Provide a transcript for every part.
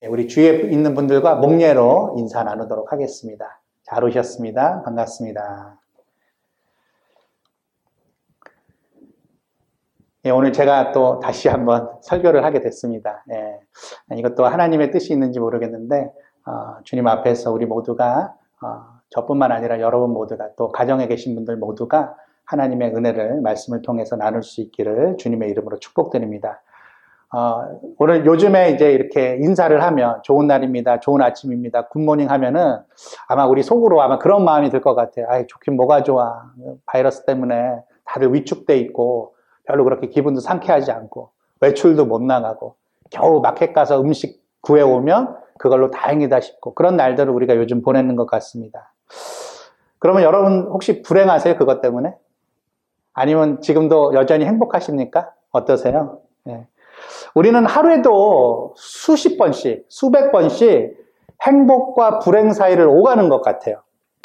우리 주위에 있는 분들과 목례로 인사 나누도록 하겠습니다. 잘 오셨습니다. 반갑습니다. 오늘 제가 또 다시 한번 설교를 하게 됐습니다. 이것도 하나님의 뜻이 있는지 모르겠는데 주님 앞에서 우리 모두가 저뿐만 아니라 여러분 모두가 또 가정에 계신 분들 모두가 하나님의 은혜를 말씀을 통해서 나눌 수 있기를 주님의 이름으로 축복드립니다. 오늘 요즘에 이제 이렇게 인사를 하면 좋은 날입니다, 좋은 아침입니다, 굿모닝 하면은 아마 우리 속으로 아마 그런 마음이 들 것 같아요. 아이, 좋긴 뭐가 좋아. 바이러스 때문에 다들 위축돼 있고 별로 그렇게 기분도 상쾌하지 않고 외출도 못 나가고 겨우 마켓 가서 음식 구해오면 그걸로 다행이다 싶고 그런 날들을 우리가 요즘 보내는 것 같습니다. 그러면 여러분 혹시 불행하세요? 그것 때문에? 아니면 지금도 여전히 행복하십니까? 어떠세요? 우리는 하루에도 수십 번씩, 수백 번씩 행복과 불행 사이를 오가는 것 같아요.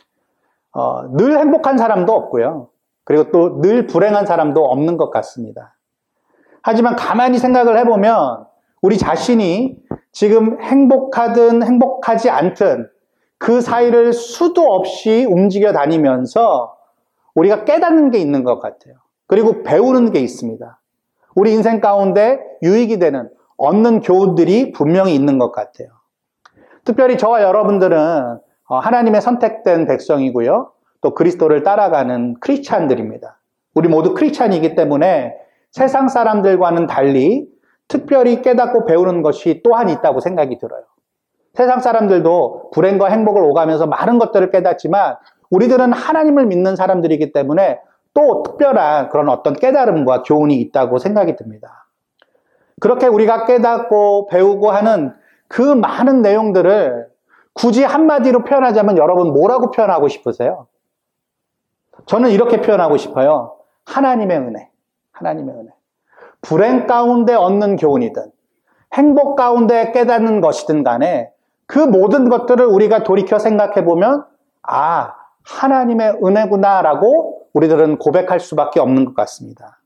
늘 행복한 사람도 없고요. 그리고 또 늘 불행한 사람도 없는 것 같습니다. 하지만 가만히 생각을 해보면 우리 자신이 지금 행복하든 행복하지 않든 그 사이를 수도 없이 움직여 다니면서 우리가 깨닫는 게 있는 것 같아요. 그리고 배우는 게 있습니다. 우리 인생 가운데 유익이 되는, 얻는 교훈들이 분명히 있는 것 같아요. 특별히 저와 여러분들은 하나님의 선택된 백성이고요. 또 그리스도를 따라가는 크리스찬들입니다. 우리 모두 크리스찬이기 때문에 세상 사람들과는 달리 특별히 깨닫고 배우는 것이 또한 있다고 생각이 들어요. 세상 사람들도 불행과 행복을 오가면서 많은 것들을 깨닫지만 우리들은 하나님을 믿는 사람들이기 때문에 또 특별한 그런 어떤 깨달음과 교훈이 있다고 생각이 듭니다. 그렇게 우리가 깨닫고 배우고 하는 그 많은 내용들을 굳이 한마디로 표현하자면 여러분 뭐라고 표현하고 싶으세요? 저는 이렇게 표현하고 싶어요. 하나님의 은혜. 하나님의 은혜. 불행 가운데 얻는 교훈이든 행복 가운데 깨닫는 것이든 간에 그 모든 것들을 우리가 돌이켜 생각해 보면 하나님의 은혜구나라고 우리들은 고백할 수밖에 없는 것 같습니다.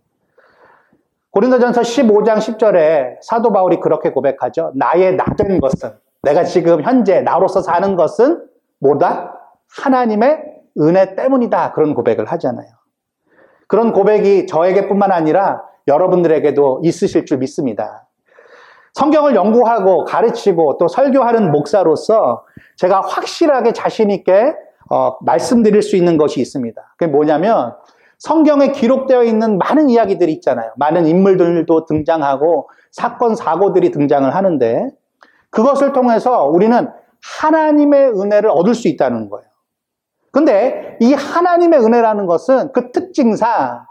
고린도전서 15장 10절에 사도 바울이 그렇게 고백하죠. 나의 나된 것은, 내가 지금 현재 나로서 사는 것은 뭐다? 하나님의 은혜 때문이다. 그런 고백을 하잖아요. 그런 고백이 저에게뿐만 아니라 여러분들에게도 있으실 줄 믿습니다. 성경을 연구하고 가르치고 또 설교하는 목사로서 제가 확실하게 자신 있게 말씀드릴 수 있는 것이 있습니다. 그게 뭐냐면 성경에 기록되어 있는 많은 이야기들이 있잖아요. 많은 인물들도 등장하고 사건, 사고들이 등장을 하는데 그것을 통해서 우리는 하나님의 은혜를 얻을 수 있다는 거예요. 근데 이 하나님의 은혜라는 것은 그 특징상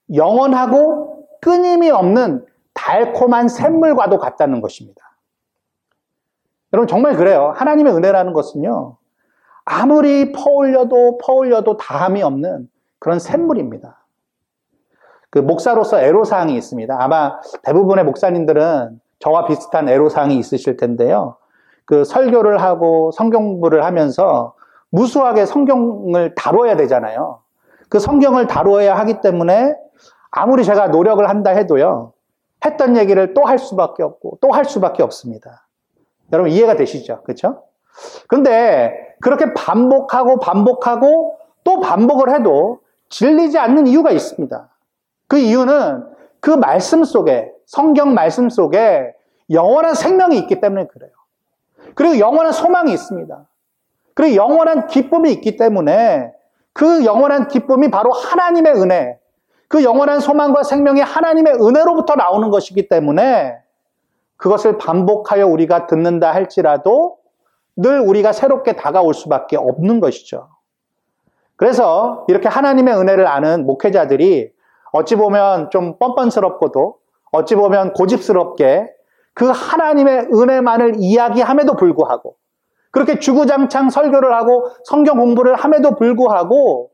영원하고 끊임이 없는 달콤한 샘물과도 같다는 것입니다. 여러분 정말 그래요. 하나님의 은혜라는 것은요. 아무리 퍼올려도 다함이 없는 그런 샘물입니다. 그 목사로서 애로사항이 있습니다. 아마 대부분의 목사님들은 저와 비슷한 애로사항이 있으실 텐데요. 그 설교를 하고 성경 공부를 하면서 무수하게 성경을 다뤄야 되잖아요. 그 성경을 다루어야 하기 때문에 아무리 제가 노력을 한다 해도요. 했던 얘기를 또 할 수밖에 없고 또 할 수밖에 없습니다. 여러분 이해가 되시죠? 그렇죠? 근데 그렇게 반복하고 또 반복을 해도 질리지 않는 이유가 있습니다. 그 이유는 그 말씀 속에, 성경 말씀 속에 영원한 생명이 있기 때문에 그래요. 그리고 영원한 소망이 있습니다. 그리고 영원한 기쁨이 있기 때문에 그 영원한 기쁨이 바로 하나님의 은혜, 그 영원한 소망과 생명이 하나님의 은혜로부터 나오는 것이기 때문에 그것을 반복하여 우리가 듣는다 할지라도 늘 우리가 새롭게 다가올 수밖에 없는 것이죠. 그래서 이렇게 하나님의 은혜를 아는 목회자들이 어찌 보면 좀 뻔뻔스럽고도 어찌 보면 고집스럽게 그 하나님의 은혜만을 이야기함에도 불구하고 그렇게 주구장창 설교를 하고 성경 공부를 함에도 불구하고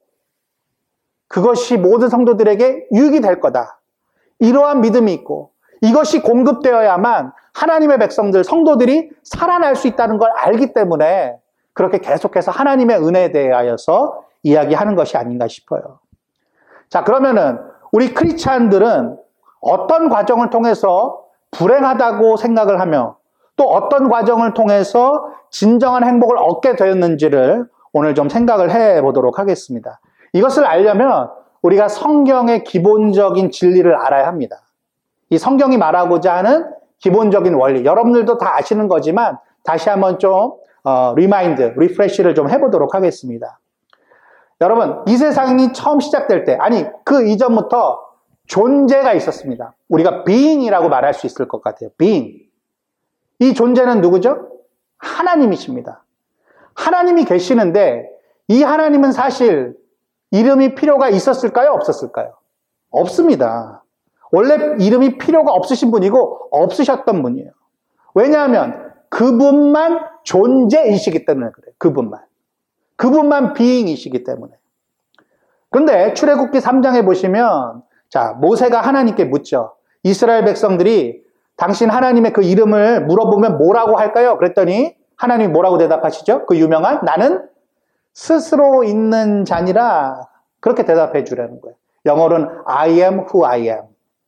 그것이 모든 성도들에게 유익이 될 거다. 이러한 믿음이 있고 이것이 공급되어야만 하나님의 백성들, 성도들이 살아날 수 있다는 걸 알기 때문에 그렇게 계속해서 하나님의 은혜에 대하여서 이야기하는 것이 아닌가 싶어요. 자, 그러면은 우리 크리스찬들은 어떤 과정을 통해서 불행하다고 생각을 하며 또 어떤 과정을 통해서 진정한 행복을 얻게 되었는지를 오늘 좀 생각을 해 보도록 하겠습니다. 이것을 알려면 우리가 성경의 기본적인 진리를 알아야 합니다. 이 성경이 말하고자 하는 기본적인 원리, 여러분들도 다 아시는 거지만 다시 한번 좀 리프레시를 좀 해보도록 하겠습니다. 여러분, 이 세상이 처음 시작될 때, 아니 그 이전부터 존재가 있었습니다. 우리가 being이라고 말할 수 있을 것 같아요. being. 이 존재는 누구죠? 하나님이십니다. 하나님이 계시는데 이 하나님은 사실 이름이 필요가 있었을까요? 없었을까요? 없습니다. 원래 이름이 필요가 없으신 분이고 없으셨던 분이에요. 왜냐하면 그분만 존재이시기 때문에 그래요. 그분만 being이시기 때문에. 그런데 출애굽기 3장에 보시면 자, 모세가 하나님께 묻죠. 이스라엘 백성들이 당신 하나님의 그 이름을 물어보면 뭐라고 할까요? 그랬더니 하나님이 뭐라고 대답하시죠? 그 유명한 나는 스스로 있는 자니라 그렇게 대답해 주라는 거예요. 영어로는 I am who I am.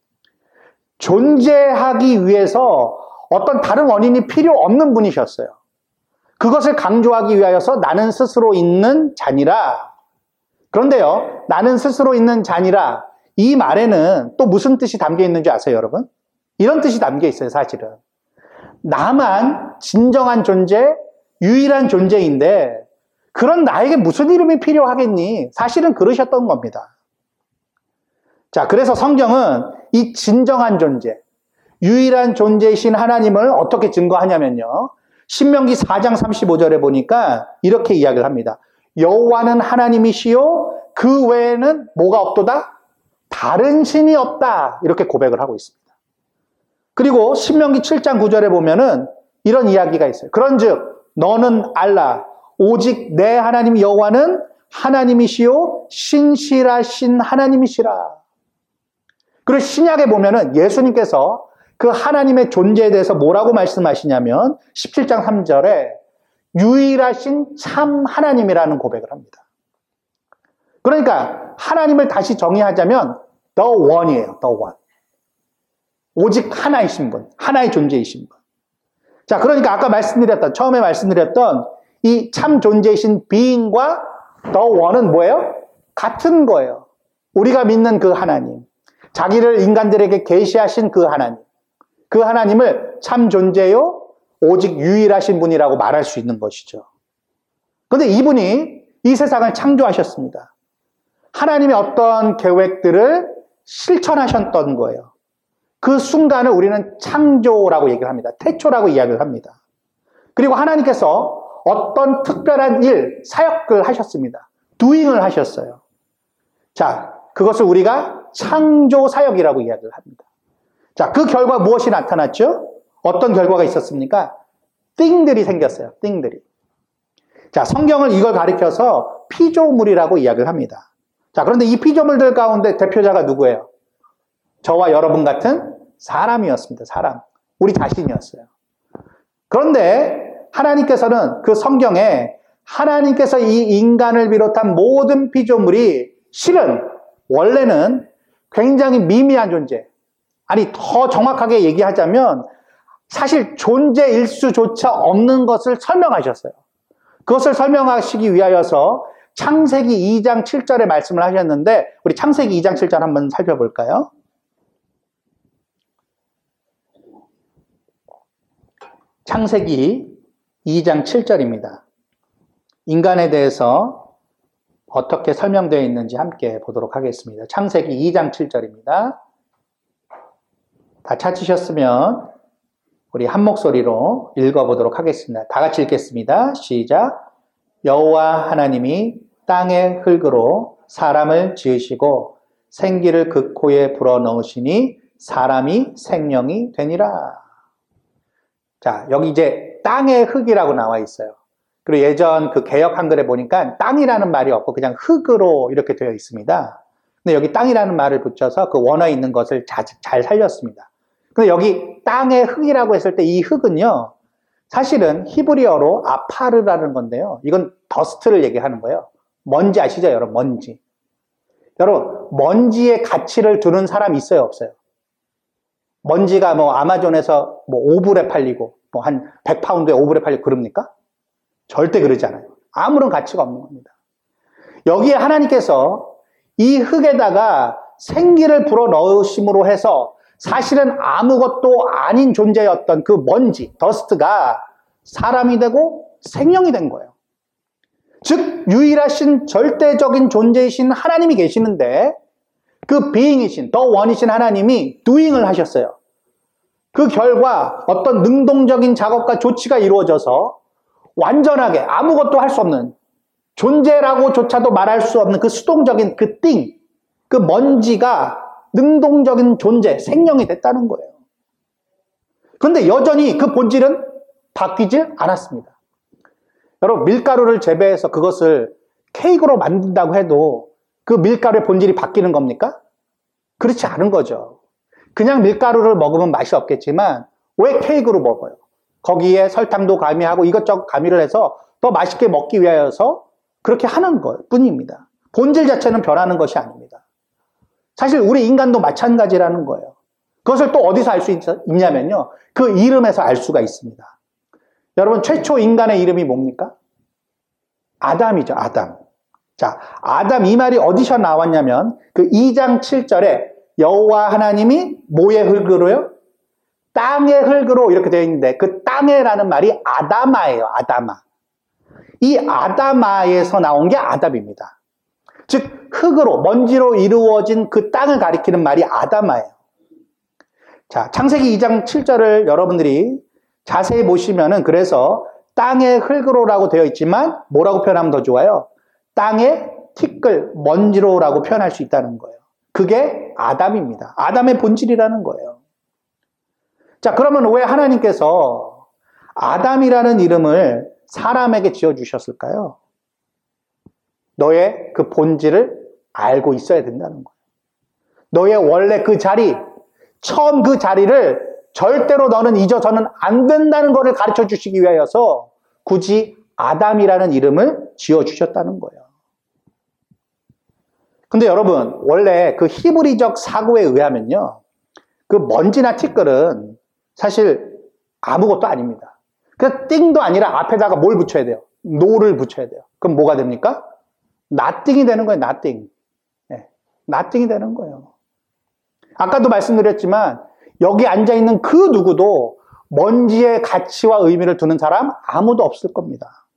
존재하기 위해서 어떤 다른 원인이 필요 없는 분이셨어요. 그것을 강조하기 위하여서 나는 스스로 있는 자니라. 그런데요, 나는 스스로 있는 자니라 이 말에는 또 무슨 뜻이 담겨 있는지 아세요, 여러분? 이런 뜻이 담겨 있어요, 사실은. 나만 진정한 존재, 유일한 존재인데 그런 나에게 무슨 이름이 필요하겠니? 사실은 그러셨던 겁니다. 자, 그래서 성경은 이 진정한 존재, 유일한 존재이신 하나님을 어떻게 증거하냐면요. 신명기 4장 35절에 보니까 이렇게 이야기를 합니다. 여호와는 하나님이시요 그 외에는 뭐가 없도다? 다른 신이 없다. 이렇게 고백을 하고 있습니다. 그리고 신명기 7장 9절에 보면은 이런 이야기가 있어요. 그런즉 너는 알라 오직 내 하나님 여호와는 하나님이시요 신실하신 하나님이시라. 그리고 신약에 보면은 예수님께서 그 하나님의 존재에 대해서 뭐라고 말씀하시냐면 17장 3절에 유일하신 참 하나님이라는 고백을 합니다. 그러니까 하나님을 다시 정의하자면 the one이에요. the one. 오직 하나이신 분, 하나의 존재이신 분. 자, 그러니까 아까 처음에 말씀드렸던 이 참 존재이신 being과 the one은 뭐예요? 같은 거예요. 우리가 믿는 그 하나님. 자기를 인간들에게 계시하신 그 하나님. 그 하나님을 참 존재요, 오직 유일하신 분이라고 말할 수 있는 것이죠. 그런데 이분이 이 세상을 창조하셨습니다. 하나님의 어떤 계획들을 실천하셨던 거예요. 그 순간을 우리는 창조라고 얘기를 합니다. 태초라고 이야기를 합니다. 그리고 하나님께서 어떤 특별한 일, 사역을 하셨습니다. doing을 하셨어요. 자, 그것을 우리가 창조 사역이라고 이야기를 합니다. 자, 그 결과 무엇이 나타났죠? 어떤 결과가 있었습니까? thing들이 생겼어요. thing들이. 자, 성경을 이걸 가리켜서 피조물이라고 이야기를 합니다. 자, 그런데 이 피조물들 가운데 대표자가 누구예요? 저와 여러분 같은 사람이었습니다. 사람. 우리 자신이었어요. 그런데 하나님께서는 그 성경에 하나님께서 이 인간을 비롯한 모든 피조물이 실은 원래는 굉장히 미미한 존재. 아니, 더 정확하게 얘기하자면 사실 존재일 수조차 없는 것을 설명하셨어요. 그것을 설명하시기 위하여서 창세기 2장 7절에 말씀을 하셨는데 우리 창세기 2장 7절 한번 살펴볼까요? 창세기 2장 7절입니다. 인간에 대해서 어떻게 설명되어 있는지 함께 보도록 하겠습니다. 창세기 2장 7절입니다. 다 찾으셨으면 우리 한 목소리로 읽어보도록 하겠습니다. 다 같이 읽겠습니다. 시작. 여호와 하나님이 땅의 흙으로 사람을 지으시고 생기를 그 코에 불어넣으시니 사람이 생명이 되니라. 자, 여기 이제 땅의 흙이라고 나와 있어요. 그리고 예전 그 개역 한글에 보니까 땅이라는 말이 없고 그냥 흙으로 이렇게 되어 있습니다. 근데 여기 땅이라는 말을 붙여서 그 원어에 있는 것을 잘 살렸습니다. 근데 여기 땅의 흙이라고 했을 때 이 흙은요, 사실은 히브리어로 아파르라는 건데요. 이건 더스트를 얘기하는 거예요. 먼지 아시죠, 여러분? 먼지. 여러분, 먼지의 가치를 두는 사람이 있어요, 없어요? 먼지가 뭐 아마존에서 뭐 5불에 팔리고 뭐 한 100파운드에 5불에 팔려 그럽니까? 절대 그러지 않아요. 아무런 가치가 없는 겁니다. 여기에 하나님께서 이 흙에다가 생기를 불어 넣으심으로 해서 사실은 아무것도 아닌 존재였던 그 먼지, 더스트가 사람이 되고 생명이 된 거예요. 즉 유일하신 절대적인 존재이신 하나님이 계시는데 그 being이신, 더 원이신 하나님이 doing을 하셨어요. 그 결과 어떤 능동적인 작업과 조치가 이루어져서 완전하게 아무것도 할 수 없는, 존재라고조차도 말할 수 없는 그 수동적인 그 thing, 그 먼지가 능동적인 존재, 생명이 됐다는 거예요. 그런데 여전히 그 본질은 바뀌질 않았습니다. 여러분, 밀가루를 재배해서 그것을 케이크로 만든다고 해도 그 밀가루의 본질이 바뀌는 겁니까? 그렇지 않은 거죠. 그냥 밀가루를 먹으면 맛이 없겠지만 왜 케이크로 먹어요? 거기에 설탕도 가미하고 이것저것 가미를 해서 더 맛있게 먹기 위하여서 그렇게 하는 것 뿐입니다. 본질 자체는 변하는 것이 아닙니다. 사실 우리 인간도 마찬가지라는 거예요. 그것을 또 어디서 알 수 있냐면요, 그 이름에서 알 수가 있습니다. 여러분, 최초 인간의 이름이 뭡니까? 아담이죠, 아담. 자, 아담 이 말이 어디서 나왔냐면 그 2장 7절에 여호와 하나님이 뭐의 흙으로요? 땅의 흙으로 이렇게 되어 있는데 그 땅에라는 말이 아다마예요, 아다마. 이 아다마에서 나온 게 아담입니다. 즉 흙으로, 먼지로 이루어진 그 땅을 가리키는 말이 아다마예요. 자, 창세기 2장 7절을 여러분들이 자세히 보시면은 그래서 땅의 흙으로라고 되어 있지만 뭐라고 표현하면 더 좋아요? 땅의 티끌, 먼지로라고 표현할 수 있다는 거예요. 그게 아담입니다. 아담의 본질이라는 거예요. 자, 그러면 왜 하나님께서 아담이라는 이름을 사람에게 지어주셨을까요? 너의 그 본질을 알고 있어야 된다는 거예요. 너의 원래 그 자리, 처음 그 자리를 절대로 너는 잊어서는 안 된다는 것을 가르쳐 주시기 위하여서 굳이 아담이라는 이름을 지어주셨다는 거예요. 근데 여러분, 원래 그 히브리적 사고에 의하면요, 그 먼지나 티끌은 사실 아무것도 아닙니다. 그 띵도 아니라 앞에다가 뭘 붙여야 돼요? no를 붙여야 돼요. 그럼 뭐가 됩니까? nothing이 되는 거예요, nothing. 네, nothing이 되는 거예요. 아까도 말씀드렸지만 여기 앉아있는 그 누구도 먼지의 가치와 의미를 두는 사람 아무도 없을 겁니다.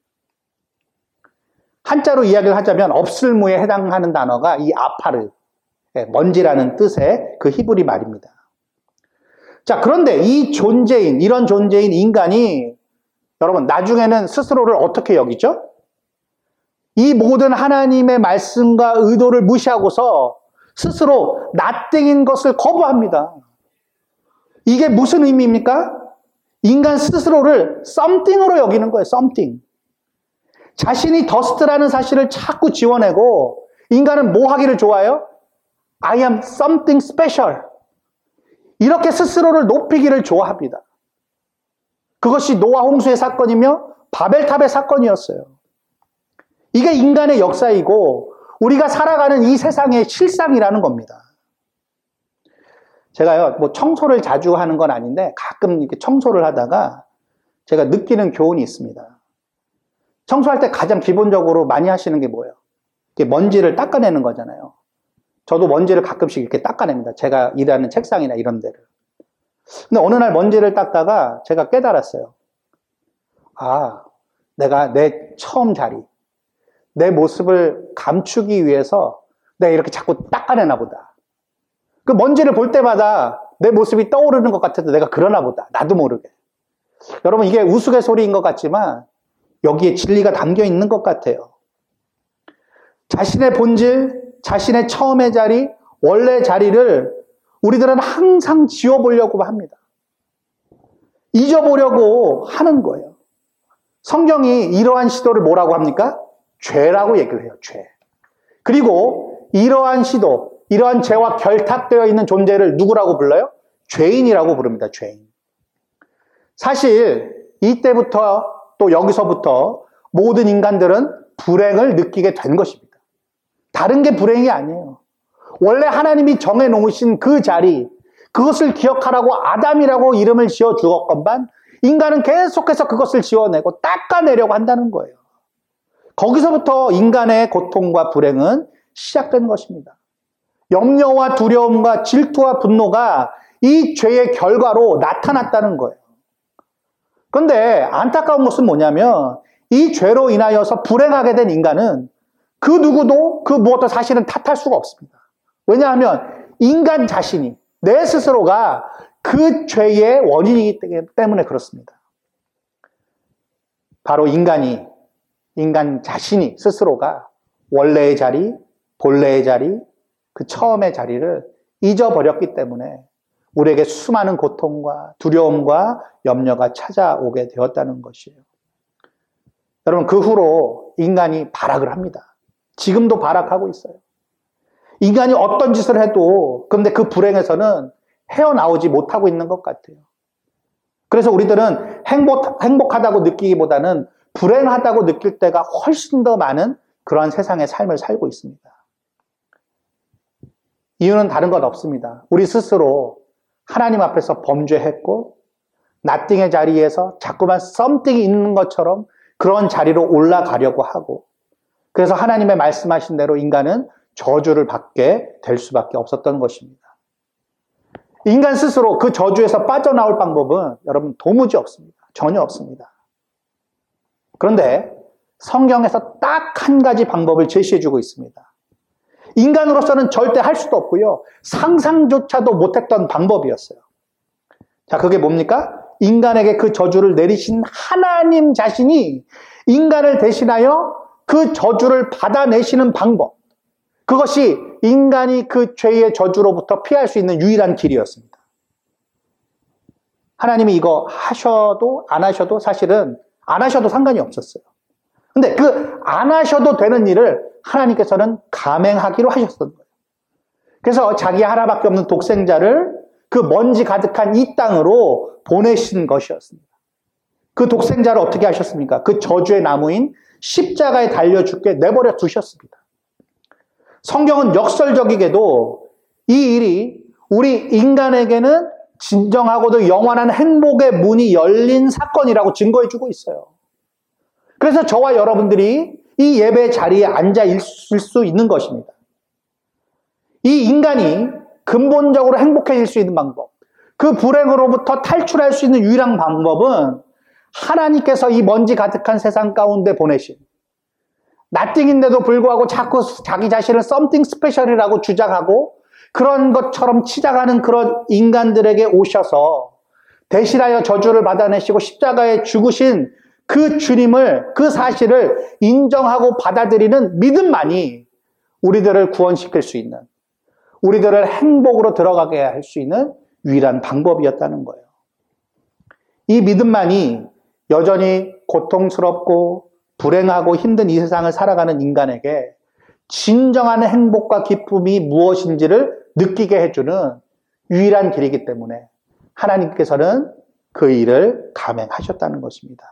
한자로 이야기를 하자면 없을무에 해당하는 단어가 이 아파르, 먼지라는 뜻의 그 히브리 말입니다. 자, 그런데 이 존재인, 이런 존재인 인간이 여러분 나중에는 스스로를 어떻게 여기죠? 이 모든 하나님의 말씀과 의도를 무시하고서 스스로 nothing인 것을 거부합니다. 이게 무슨 의미입니까? 인간 스스로를 something으로 여기는 거예요. something. 자신이 더스트라는 사실을 자꾸 지워내고 인간은 뭐 하기를 좋아해요? I am something special. 이렇게 스스로를 높이기를 좋아합니다. 그것이 노아 홍수의 사건이며 바벨탑의 사건이었어요. 이게 인간의 역사이고 우리가 살아가는 이 세상의 실상이라는 겁니다. 제가요, 뭐 청소를 자주 하는 건 아닌데 가끔 이렇게 청소를 하다가 제가 느끼는 교훈이 있습니다. 청소할 때 가장 기본적으로 많이 하시는 게 뭐예요? 이렇게 먼지를 닦아내는 거잖아요. 저도 먼지를 가끔씩 이렇게 닦아냅니다. 제가 일하는 책상이나 이런 데를. 근데 어느 날 먼지를 닦다가 제가 깨달았어요. 아, 내가 내 처음 자리, 내 모습을 감추기 위해서 내가 이렇게 자꾸 닦아내나 보다. 그 먼지를 볼 때마다 내 모습이 떠오르는 것 같아도 내가 그러나 보다. 나도 모르게. 여러분, 이게 우스갯소리인 것 같지만 여기에 진리가 담겨 있는 것 같아요. 자신의 본질, 자신의 처음의 자리, 원래 자리를 우리들은 항상 지워보려고 합니다. 잊어보려고 하는 거예요. 성경이 이러한 시도를 뭐라고 합니까? 죄라고 얘기를 해요, 죄. 그리고 이러한 시도, 이러한 죄와 결탁되어 있는 존재를 누구라고 불러요? 죄인이라고 부릅니다, 죄인. 사실 이때부터 또 여기서부터 모든 인간들은 불행을 느끼게 된 것입니다. 다른 게 불행이 아니에요. 원래 하나님이 정해놓으신 그 자리, 그것을 기억하라고 아담이라고 이름을 지어 주었건만 인간은 계속해서 그것을 지워내고 닦아내려고 한다는 거예요. 거기서부터 인간의 고통과 불행은 시작된 것입니다. 염려와 두려움과 질투와 분노가 이 죄의 결과로 나타났다는 거예요. 그런데 안타까운 것은 뭐냐면 이 죄로 인하여서 불행하게 된 인간은 그 누구도 그 무엇도 사실은 탓할 수가 없습니다. 왜냐하면 인간 자신이, 내 스스로가 그 죄의 원인이기 때문에 그렇습니다. 바로 인간 자신이 스스로가 원래의 자리, 본래의 자리, 그 처음의 자리를 잊어버렸기 때문에 우리에게 수많은 고통과 두려움과 염려가 찾아오게 되었다는 것이에요. 여러분, 그 후로 인간이 발악을 합니다. 지금도 발악하고 있어요. 인간이 어떤 짓을 해도 근데 그 불행에서는 헤어나오지 못하고 있는 것 같아요. 그래서 우리들은 행복하다고 느끼기보다는 불행하다고 느낄 때가 훨씬 더 많은 그러한 세상의 삶을 살고 있습니다. 이유는 다른 것 없습니다. 우리 스스로 하나님 앞에서 범죄했고 nothing의 자리에서 자꾸만 something이 있는 것처럼 그런 자리로 올라가려고 하고, 그래서 하나님의 말씀하신 대로 인간은 저주를 받게 될 수밖에 없었던 것입니다. 인간 스스로 그 저주에서 빠져나올 방법은 여러분 도무지 없습니다. 전혀 없습니다. 그런데 성경에서 딱 한 가지 방법을 제시해주고 있습니다. 인간으로서는 절대 할 수도 없고요, 상상조차도 못했던 방법이었어요. 자, 그게 뭡니까? 인간에게 그 저주를 내리신 하나님 자신이 인간을 대신하여 그 저주를 받아내시는 방법, 그것이 인간이 그 죄의 저주로부터 피할 수 있는 유일한 길이었습니다. 하나님이 이거 하셔도 안 하셔도 사실은 안 하셔도 상관이 없었어요. 근데 그 안 하셔도 되는 일을 하나님께서는 감행하기로 하셨던 거예요. 그래서 자기 하나밖에 없는 독생자를 그 먼지 가득한 이 땅으로 보내신 것이었습니다. 그 독생자를 어떻게 하셨습니까? 그 저주의 나무인 십자가에 달려 죽게 내버려 두셨습니다. 성경은 역설적이게도 이 일이 우리 인간에게는 진정하고도 영원한 행복의 문이 열린 사건이라고 증거해주고 있어요. 그래서 저와 여러분들이 이 예배 자리에 앉아 있을 수 있는 것입니다. 이 인간이 근본적으로 행복해질 수 있는 방법, 그 불행으로부터 탈출할 수 있는 유일한 방법은 하나님께서 이 먼지 가득한 세상 가운데 보내신, nothing인데도 불구하고 자꾸 자기 자신을 something special이라고 주장하고 그런 것처럼 치장하는 그런 인간들에게 오셔서 대신하여 저주를 받아내시고 십자가에 죽으신 그 주님을, 그 사실을 인정하고 받아들이는 믿음만이 우리들을 구원시킬 수 있는, 우리들을 행복으로 들어가게 할 수 있는 유일한 방법이었다는 거예요. 이 믿음만이 여전히 고통스럽고 불행하고 힘든 이 세상을 살아가는 인간에게 진정한 행복과 기쁨이 무엇인지를 느끼게 해주는 유일한 길이기 때문에 하나님께서는 그 일을 감행하셨다는 것입니다.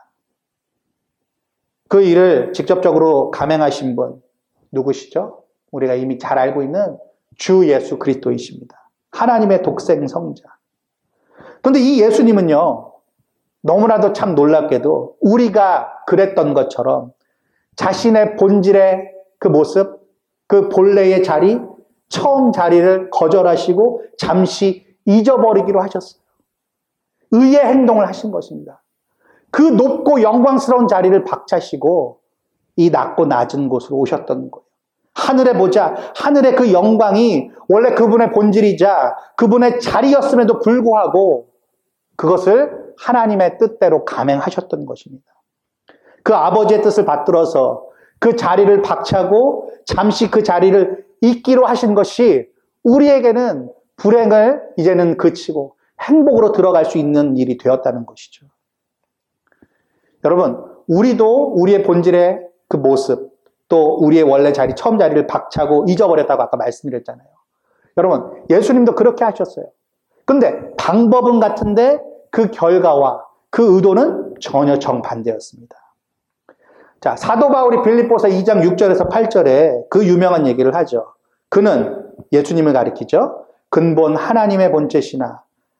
그 일을 직접적으로 감행하신 분 누구시죠? 우리가 이미 잘 알고 있는 주 예수 그리스도이십니다. 하나님의 독생 성자. 그런데 이 예수님은요, 너무나도 참 놀랍게도 우리가 그랬던 것처럼 자신의 본질의 그 모습, 그 본래의 자리, 처음 자리를 거절하시고 잠시 잊어버리기로 하셨어요. 의의 행동을 하신 것입니다. 그 높고 영광스러운 자리를 박차시고 이 낮고 낮은 곳으로 오셨던 거예요. 하늘에 보자, 하늘의 그 영광이 원래 그분의 본질이자 그분의 자리였음에도 불구하고 그것을 하나님의 뜻대로 감행하셨던 것입니다. 그 아버지의 뜻을 받들어서 그 자리를 박차고 잠시 그 자리를 잊기로 하신 것이 우리에게는 불행을 이제는 그치고 행복으로 들어갈 수 있는 일이 되었다는 것이죠. 여러분, 우리도 우리의 본질의 그 모습, 또 우리의 원래 자리, 처음 자리를 박차고 잊어버렸다고 아까 말씀드렸잖아요. 여러분, 예수님도 그렇게 하셨어요. 근데 방법은 같은데 그 결과와 그 의도는 전혀 정반대였습니다. 자, 사도 바울이 빌립보서 2장 6절에서 8절에 그 유명한 얘기를 하죠. 그는 예수님을 가리키죠. 근본 하나님의 본체시나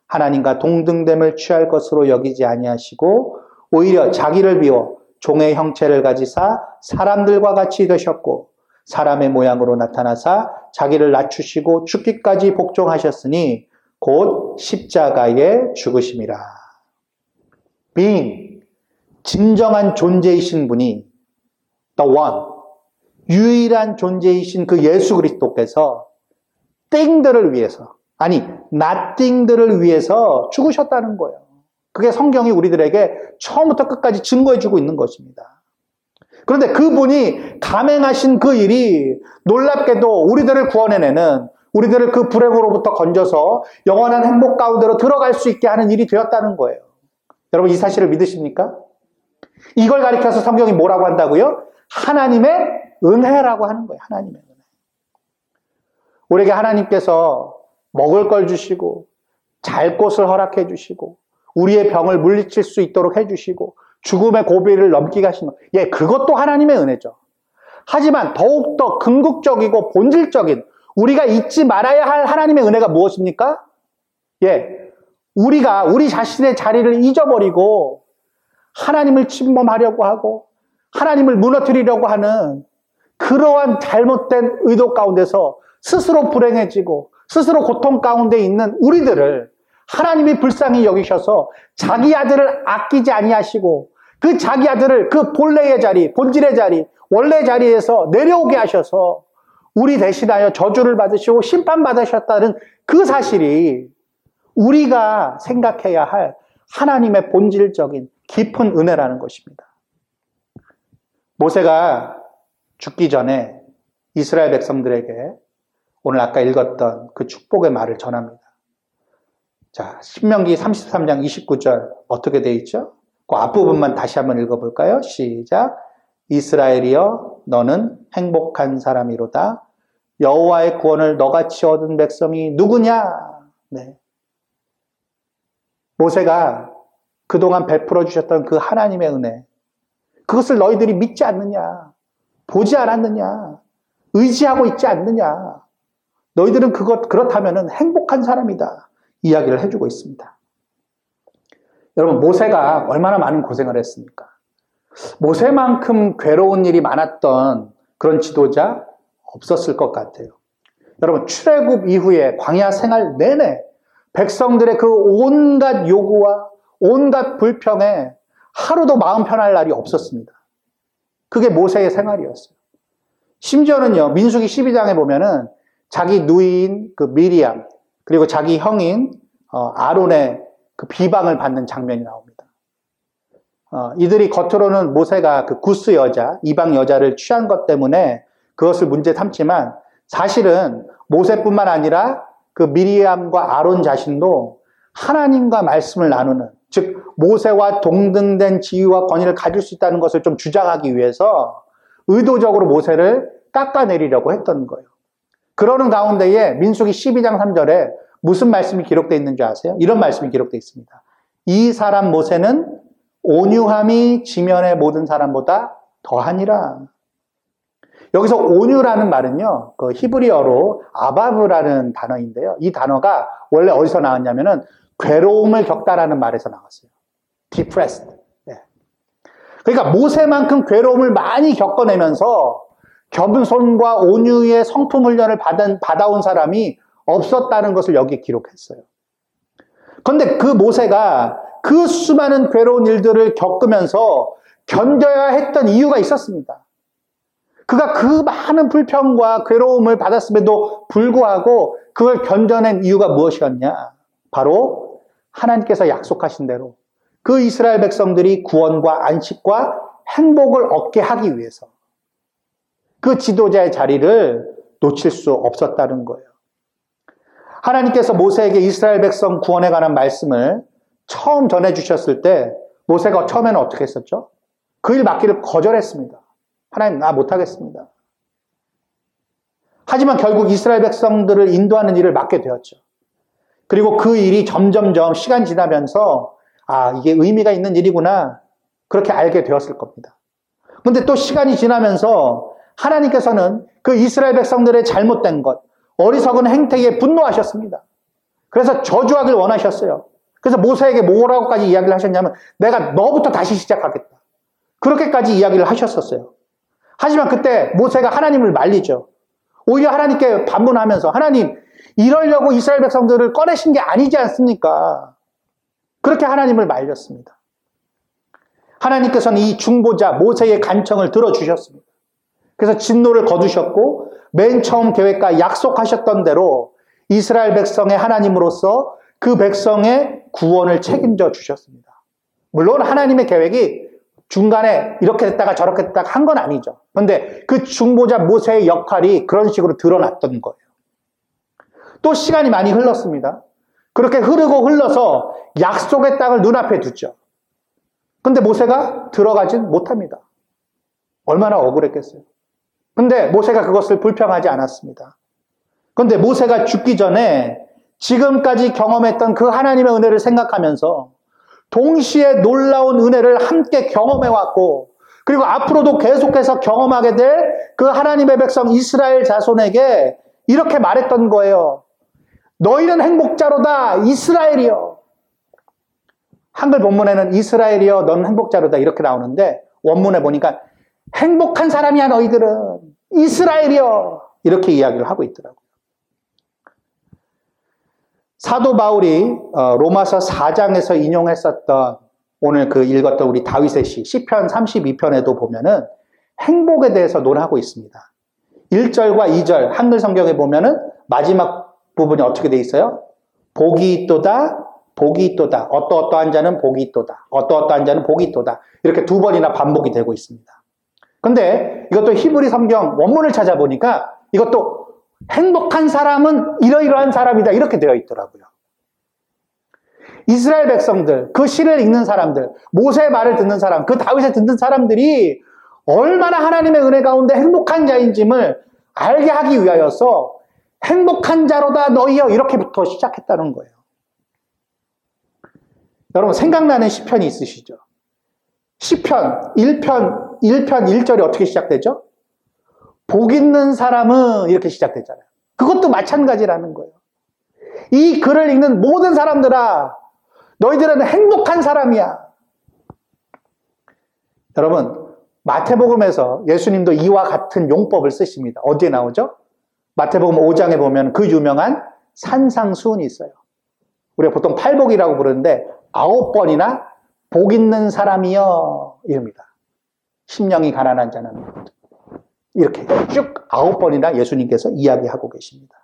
하나님과 동등됨을 취할 것으로 여기지 아니하시고 오히려 자기를 비워 종의 형체를 가지사 사람들과 같이 되셨고 사람의 모양으로 나타나사 자기를 낮추시고 죽기까지 복종하셨으니 곧 십자가에 죽으심이라. being, 진정한 존재이신 분이 the one, 유일한 존재이신 그 예수 그리스도께서 thing들을 위해서, 아니 nothing들을 위해서 죽으셨다는 거예요. 그게 성경이 우리들에게 처음부터 끝까지 증거해주고 있는 것입니다. 그런데 그분이 감행하신 그 일이 놀랍게도 우리들을 구원해내는, 우리들을 그 불행으로부터 건져서 영원한 행복 가운데로 들어갈 수 있게 하는 일이 되었다는 거예요. 여러분 이 사실을 믿으십니까? 이걸 가리켜서 성경이 뭐라고 한다고요? 하나님의 은혜라고 하는 거예요. 하나님의 은혜. 우리에게 하나님께서 먹을 걸 주시고 잘 곳을 허락해 주시고 우리의 병을 물리칠 수 있도록 해주시고 죽음의 고비를 넘기게 하시는 것. 예, 그것도 하나님의 은혜죠. 하지만 더욱더 궁극적이고 본질적인 우리가 잊지 말아야 할 하나님의 은혜가 무엇입니까? 예, 우리가 우리 자신의 자리를 잊어버리고 하나님을 침범하려고 하고 하나님을 무너뜨리려고 하는 그러한 잘못된 의도 가운데서 스스로 불행해지고 스스로 고통 가운데 있는 우리들을 하나님이 불쌍히 여기셔서 자기 아들을 아끼지 아니하시고 그 자기 아들을 그 본래의 자리, 본질의 자리, 원래 자리에서 내려오게 하셔서 우리 대신하여 저주를 받으시고 심판받으셨다는 그 사실이 우리가 생각해야 할 하나님의 본질적인 깊은 은혜라는 것입니다. 모세가 죽기 전에 이스라엘 백성들에게 오늘 아까 읽었던 그 축복의 말을 전합니다. 자, 신명기 33장 29절 어떻게 되어 있죠? 그 앞부분만 다시 한번 읽어볼까요? 시작. 이스라엘이여 너는 행복한 사람이로다. 여호와의 구원을 너같이 얻은 백성이 누구냐? 네. 모세가 그동안 베풀어 주셨던 그 하나님의 은혜, 그것을 너희들이 믿지 않느냐? 보지 않았느냐? 의지하고 있지 않느냐? 너희들은 그렇다면 행복한 사람이다. 이야기를 해주고 있습니다. 여러분, 모세가 얼마나 많은 고생을 했습니까? 모세만큼 괴로운 일이 많았던 그런 지도자 없었을 것 같아요. 여러분, 출애굽 이후에 광야 생활 내내 백성들의 그 온갖 요구와 온갖 불평에 하루도 마음 편할 날이 없었습니다. 그게 모세의 생활이었어요. 심지어는요, 민수기 12장에 보면은 자기 누이인 그 미리암, 그리고 자기 형인 아론의 그 비방을 받는 장면이 나옵니다. 이들이 겉으로는 모세가 그 구스 여자, 이방 여자를 취한 것 때문에 그것을 문제 삼지만 사실은 모세뿐만 아니라 그 미리암과 아론 자신도 하나님과 말씀을 나누는, 즉 모세와 동등된 지위와 권위를 가질 수 있다는 것을 좀 주장하기 위해서 의도적으로 모세를 깎아내리려고 했던 거예요. 그러는 가운데에 민수기 12장 3절에 무슨 말씀이 기록되어 있는지 아세요? 이런 말씀이 기록되어 있습니다. 이 사람 모세는 온유함이 지면의 모든 사람보다 더하니라. 여기서 온유라는 말은요, 그 히브리어로 아바브라는 단어인데요. 이 단어가 원래 어디서 나왔냐면은 괴로움을 겪다라는 말에서 나왔어요. depressed. 네. 그러니까 모세만큼 괴로움을 많이 겪어내면서 겸손과 온유의 성품 훈련을 받아온 사람이 없었다는 것을 여기에 기록했어요. 그런데 그 모세가 그 수많은 괴로운 일들을 겪으면서 견뎌야 했던 이유가 있었습니다. 그가 그 많은 불평과 괴로움을 받았음에도 불구하고 그걸 견뎌낸 이유가 무엇이었냐? 바로 하나님께서 약속하신 대로 그 이스라엘 백성들이 구원과 안식과 행복을 얻게 하기 위해서 그 지도자의 자리를 놓칠 수 없었다는 거예요. 하나님께서 모세에게 이스라엘 백성 구원에 관한 말씀을 처음 전해주셨을 때 모세가 처음에는 어떻게 했었죠? 그 일 맡기를 거절했습니다. 하나님, 나 못하겠습니다. 하지만 결국 이스라엘 백성들을 인도하는 일을 맡게 되었죠. 그리고 그 일이 점점점 시간이 지나면서 이게 의미가 있는 일이구나 그렇게 알게 되었을 겁니다. 그런데 또 시간이 지나면서 하나님께서는 그 이스라엘 백성들의 잘못된 것, 어리석은 행태에 분노하셨습니다. 그래서 저주하길 원하셨어요. 그래서 모세에게 뭐라고까지 이야기를 하셨냐면 내가 너부터 다시 시작하겠다. 그렇게까지 이야기를 하셨었어요. 하지만 그때 모세가 하나님을 말리죠. 오히려 하나님께 반문하면서 하나님 이러려고 이스라엘 백성들을 꺼내신 게 아니지 않습니까? 그렇게 하나님을 말렸습니다. 하나님께서는 이 중보자 모세의 간청을 들어주셨습니다. 그래서 진노를 거두셨고 맨 처음 계획과 약속하셨던 대로 이스라엘 백성의 하나님으로서 그 백성의 구원을 책임져 주셨습니다. 물론 하나님의 계획이 중간에 이렇게 됐다가 저렇게 됐다가 한 건 아니죠. 그런데 그 중보자 모세의 역할이 그런 식으로 드러났던 거예요. 또 시간이 많이 흘렀습니다. 그렇게 흐르고 흘러서 약속의 땅을 눈앞에 두죠. 근데 모세가 들어가진 못합니다. 얼마나 억울했겠어요. 근데 모세가 그것을 불평하지 않았습니다. 그런데 모세가 죽기 전에 지금까지 경험했던 그 하나님의 은혜를 생각하면서 동시에 놀라운 은혜를 함께 경험해왔고 그리고 앞으로도 계속해서 경험하게 될 그 하나님의 백성 이스라엘 자손에게 이렇게 말했던 거예요. 너희는 행복자로다 이스라엘이여. 한글 본문에는 이스라엘이여 넌 행복자로다 이렇게 나오는데 원문에 보니까 행복한 사람이야 너희들은 이스라엘이여 이렇게 이야기를 하고 있더라고요. 사도 바울이 로마서 4장에서 인용했었던 오늘 그 읽었던 우리 다윗의 시 시편 32편에도 보면은 행복에 대해서 논하고 있습니다. 1절과 2절 한글 성경에 보면은 마지막 부분이 어떻게 돼 있어요? 복이 있도다, 복이 있도다. 어떠어떠한 자는 복이 있도다. 어떠어떠한 자는 복이 있도다. 이렇게 두 번이나 반복이 되고 있습니다. 근데 이것도 히브리 성경 원문을 찾아보니까 이것도 행복한 사람은 이러이러한 사람이다 이렇게 되어 있더라고요. 이스라엘 백성들, 그 시를 읽는 사람들, 모세의 말을 듣는 사람, 그 다윗을 듣는 사람들이 얼마나 하나님의 은혜 가운데 행복한 자인지를 알게 하기 위하여서 행복한 자로다 너희여 이렇게부터 시작했다는 거예요. 여러분 생각나는 시편이 있으시죠? 시편 1편 1절이 어떻게 시작되죠? 복 있는 사람은 이렇게 시작되잖아요. 그것도 마찬가지라는 거예요. 이 글을 읽는 모든 사람들아 너희들은 행복한 사람이야. 여러분 마태복음에서 예수님도 이와 같은 용법을 쓰십니다. 어디에 나오죠? 마태복음 5장에 보면 그 유명한 산상수훈이 있어요. 우리가 보통 팔복이라고 부르는데 9번이나 복 있는 사람이여 이럽니다. 심령이 가난한 자는 이렇게 쭉 9번이나 예수님께서 이야기하고 계십니다.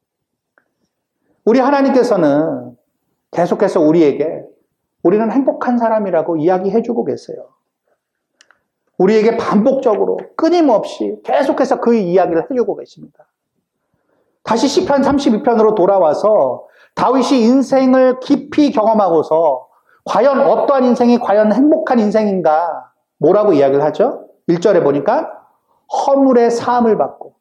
우리 하나님께서는 계속해서 우리에게 우리는 행복한 사람이라고 이야기해주고 계세요. 우리에게 반복적으로 끊임없이 계속해서 그 이야기를 해주고 계십니다. 다시 시편 32편으로 돌아와서 다윗이 인생을 깊이 경험하고서 과연 어떠한 인생이 과연 행복한 인생인가 뭐라고 이야기를 하죠? 1절에 보니까 허물의 사함을 받고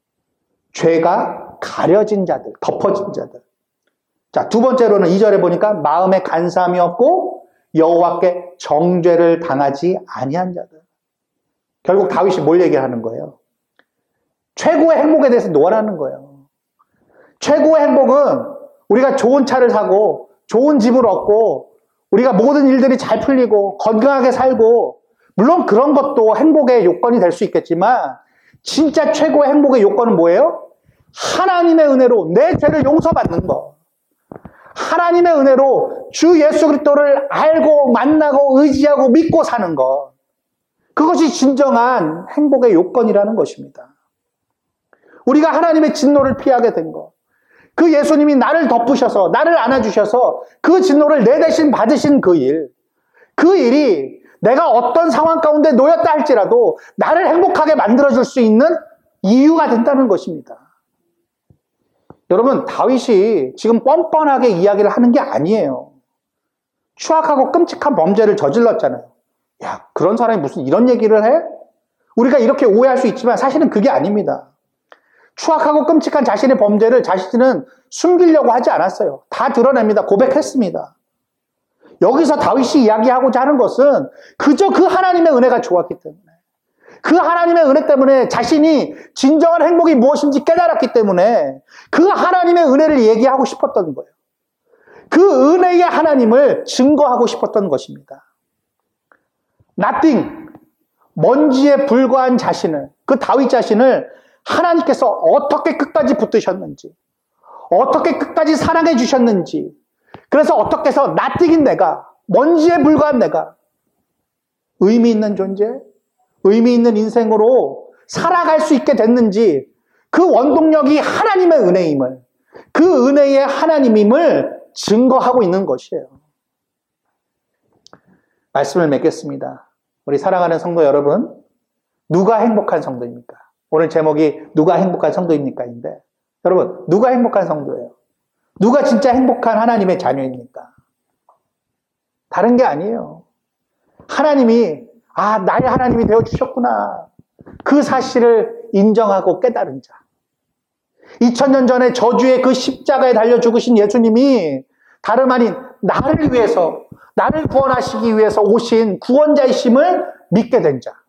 죄가 가려진 자들, 덮어진 자들. 자, 두 번째로는 2절에 보니까 마음에 간사함이 없고 여호와께 정죄를 당하지 아니한 자들. 결국 다윗이 뭘 얘기하는 거예요? 최고의 행복에 대해서 논하는 거예요. 최고의 행복은 우리가 좋은 차를 사고 좋은 집을 얻고 우리가 모든 일들이 잘 풀리고 건강하게 살고 물론 그런 것도 행복의 요건이 될 수 있겠지만 진짜 최고의 행복의 요건은 뭐예요? 하나님의 은혜로 내 죄를 용서받는 것. 하나님의 은혜로 주 예수 그리스도를 알고 만나고 의지하고 믿고 사는 것. 그것이 진정한 행복의 요건이라는 것입니다. 우리가 하나님의 진노를 피하게 된 것. 그 예수님이 나를 덮으셔서 나를 안아주셔서 그 진노를 내 대신 받으신 그 일. 그 일이 내가 어떤 상황 가운데 놓였다 할지라도 나를 행복하게 만들어줄 수 있는 이유가 된다는 것입니다. 여러분 다윗이 지금 뻔뻔하게 이야기를 하는 게 아니에요. 추악하고 끔찍한 범죄를 저질렀잖아요. 야, 그런 사람이 무슨 이런 얘기를 해? 우리가 이렇게 오해할 수 있지만 사실은 그게 아닙니다. 추악하고 끔찍한 자신의 범죄를 자신은 숨기려고 하지 않았어요. 다 드러냅니다. 고백했습니다. 여기서 다윗이 이야기하고자 하는 것은 그저 그 하나님의 은혜가 좋았기 때문에 그 하나님의 은혜 때문에 자신이 진정한 행복이 무엇인지 깨달았기 때문에 그 하나님의 은혜를 얘기하고 싶었던 거예요. 그 은혜의 하나님을 증거하고 싶었던 것입니다. nothing, 먼지에 불과한 자신을, 그 다윗 자신을 하나님께서 어떻게 끝까지 붙드셨는지, 어떻게 끝까지 사랑해 주셨는지, 그래서 어떻게 해서 nothing인 내가, 먼지에 불과한 내가 의미 있는 존재, 의미 있는 인생으로 살아갈 수 있게 됐는지, 그 원동력이 하나님의 은혜임을, 그 은혜의 하나님임을 증거하고 있는 것이에요. 말씀을 맺겠습니다. 우리 사랑하는 성도 여러분, 누가 행복한 성도입니까? 오늘 제목이 누가 행복한 성도입니까?인데, 여러분, 누가 행복한 성도예요? 누가 진짜 행복한 하나님의 자녀입니까? 다른 게 아니에요. 하나님이, 나의 하나님이 되어주셨구나. 그 사실을 인정하고 깨달은 자. 2000년 전에 저주의 그 십자가에 달려 죽으신 예수님이 다름 아닌 나를 위해서, 나를 구원하시기 위해서 오신 구원자이심을 믿게 된 자.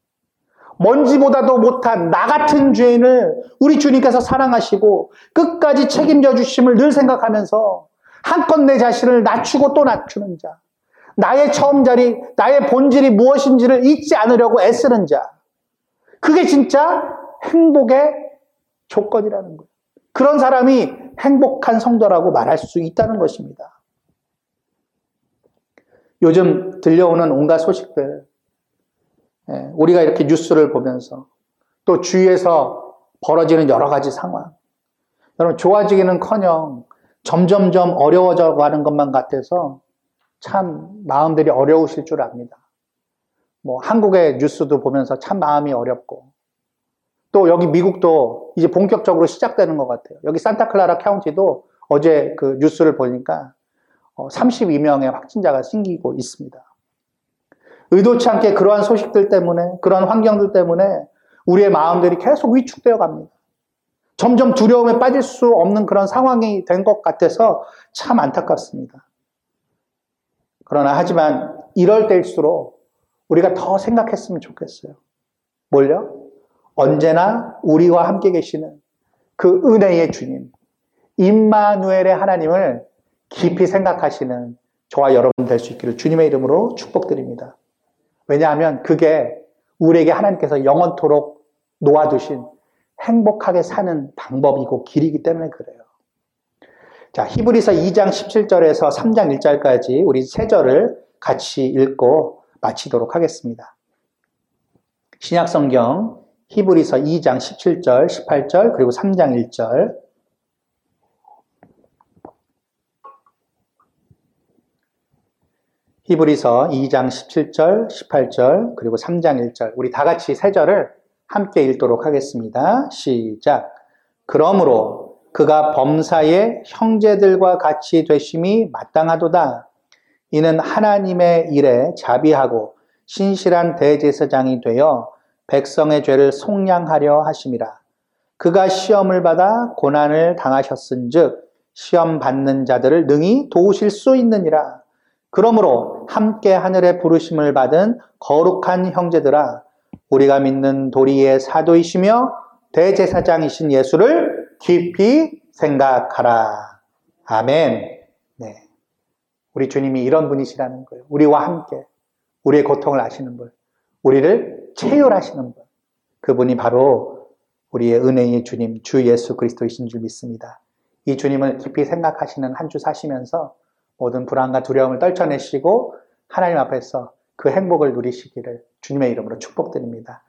먼지보다도 못한 나 같은 죄인을 우리 주님께서 사랑하시고 끝까지 책임져 주심을 늘 생각하면서 한껏 내 자신을 낮추고 또 낮추는 자. 나의 처음자리, 나의 본질이 무엇인지를 잊지 않으려고 애쓰는 자. 그게 진짜 행복의 조건이라는 거예요. 그런 사람이 행복한 성도라고 말할 수 있다는 것입니다. 요즘 들려오는 온갖 소식들, 우리가 이렇게 뉴스를 보면서 또 주위에서 벌어지는 여러 가지 상황, 여러분 좋아지기는커녕 점점점 어려워져 가는 것만 같아서 참 마음들이 어려우실 줄 압니다. 한국의 뉴스도 보면서 참 마음이 어렵고, 또 여기 미국도 이제 본격적으로 시작되는 것 같아요. 여기 산타클라라 카운티도 어제 그 뉴스를 보니까 32명의 확진자가 생기고 있습니다. 의도치 않게 그러한 소식들 때문에, 그러한 환경들 때문에 우리의 마음들이 계속 위축되어 갑니다. 점점 두려움에 빠질 수 없는 그런 상황이 된 것 같아서 참 안타깝습니다. 그러나 하지만 이럴 때일수록 우리가 더 생각했으면 좋겠어요. 뭘요? 언제나 우리와 함께 계시는 그 은혜의 주님, 임마누엘의 하나님을 깊이 생각하시는 저와 여러분 될 수 있기를 주님의 이름으로 축복드립니다. 왜냐하면 그게 우리에게 하나님께서 영원토록 놓아두신 행복하게 사는 방법이고 길이기 때문에 그래요. 자, 히브리서 2장 17절에서 3장 1절까지 우리 세 절을 같이 읽고 마치도록 하겠습니다. 신약성경 히브리서 2장 17절, 18절, 그리고 3장 1절. 히브리서 2장 17절, 18절, 그리고 3장 1절. 우리 다 같이 세 절을 함께 읽도록 하겠습니다. 시작. 그러므로 그가 범사의 형제들과 같이 되심이 마땅하도다. 이는 하나님의 일에 자비하고 신실한 대제사장이 되어 백성의 죄를 속량하려 하심이라. 그가 시험을 받아 고난을 당하셨은즉 시험 받는 자들을 능히 도우실 수 있느니라. 그러므로 함께 하늘의 부르심을 받은 거룩한 형제들아, 우리가 믿는 도리의 사도이시며 대제사장이신 예수를 깊이 생각하라. 아멘. 네. 우리 주님이 이런 분이시라는 거예요. 우리와 함께 우리의 고통을 아시는 분, 우리를 체휼하시는 분, 그분이 바로 우리의 은혜의 주님, 주 예수 그리스도이신 줄 믿습니다. 이 주님을 깊이 생각하시는 한 주 사시면서 모든 불안과 두려움을 떨쳐내시고 하나님 앞에서 그 행복을 누리시기를 주님의 이름으로 축복드립니다.